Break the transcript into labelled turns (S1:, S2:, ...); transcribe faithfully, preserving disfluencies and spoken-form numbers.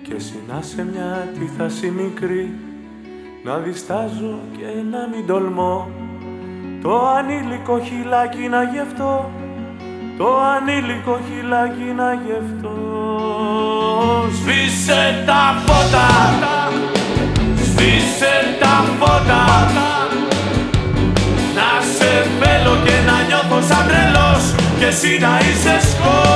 S1: και εσύ να σε μια τίθαση μικρή, να διστάζω και να μην τολμώ, το ανήλικο χυλάκι να γευτώ, το ανήλικο χυλάκι να γευτώ. Σβήσε τα φώτα, σβήσε τα φώτα, να σε θέλω και να νιώθω σαν τρελός και εσύ να είσαι σκότος.